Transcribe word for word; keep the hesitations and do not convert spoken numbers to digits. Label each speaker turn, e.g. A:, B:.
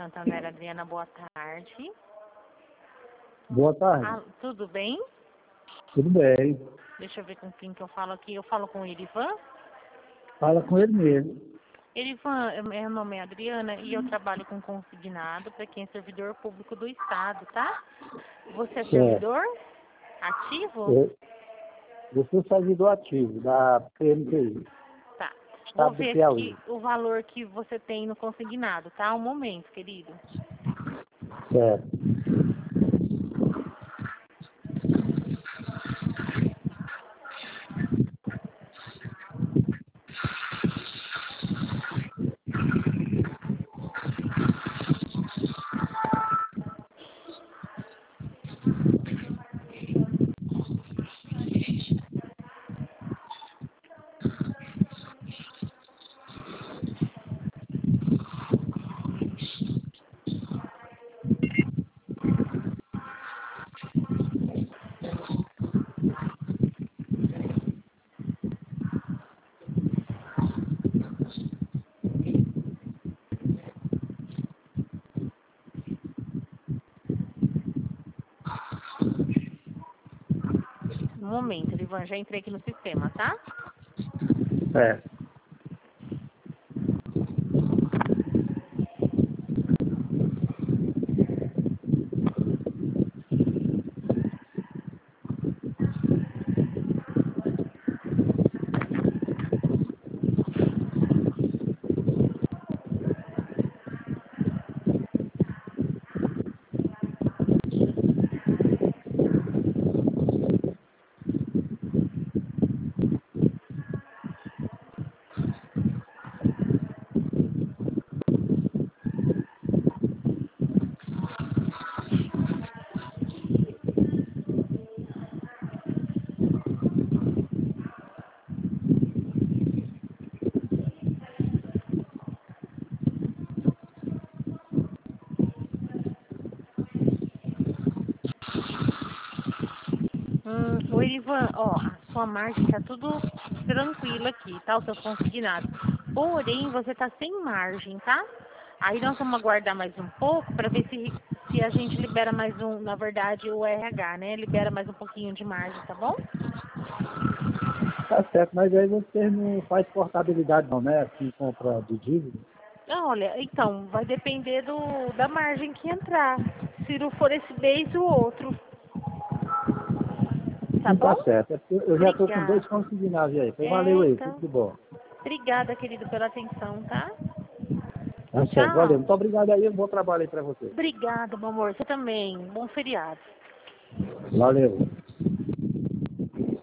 A: Santander, Adriana, boa tarde.
B: Boa tarde.
A: Ah, tudo bem?
B: Tudo bem.
A: Deixa eu ver com quem que eu falo aqui. Eu falo com o Erivan.
B: Fala com ele mesmo.
A: Erivan, eu- meu nome é Adriana e eu trabalho com consignado para quem é servidor público do Estado, tá? Você é
B: Certo.
A: servidor ativo?
B: Eu, eu sou servidor ativo da P M T I,
A: Tá. Vou
B: Estado do
A: ver
B: Piauí.
A: aqui o valor que você tem no consignado, tá? Um momento, querido.
B: Certo.
A: Um momento, Erivan, já entrei aqui no sistema, tá?
B: Certo.
A: Hum, o Erivan, ó, a sua margem tá tudo tranquilo aqui, tá? Os seus consignados. Porém, você tá sem margem, tá? Aí nós vamos aguardar mais um pouco para ver se, se a gente libera mais um, na verdade, o R H, né? Libera mais um pouquinho de margem, tá bom?
B: Tá certo, mas aí você não faz portabilidade não, né? Assim, compra de dívida.
A: Olha, então, vai depender do, da margem que entrar. Se não for esse mês, o outro. Tá
B: Sim, tá
A: bom?
B: certo. É porque eu já tô com dois
A: Obrigada.
B: consignados aí. Então,
A: É,
B: valeu aí, tudo
A: então.
B: de bom.
A: Obrigada, querido, pela atenção, tá?
B: Tá certo, valeu.
A: Tchau.
B: Muito obrigado aí, um bom trabalho aí pra você.
A: Obrigada, meu amor. Você também. Bom feriado.
B: Valeu.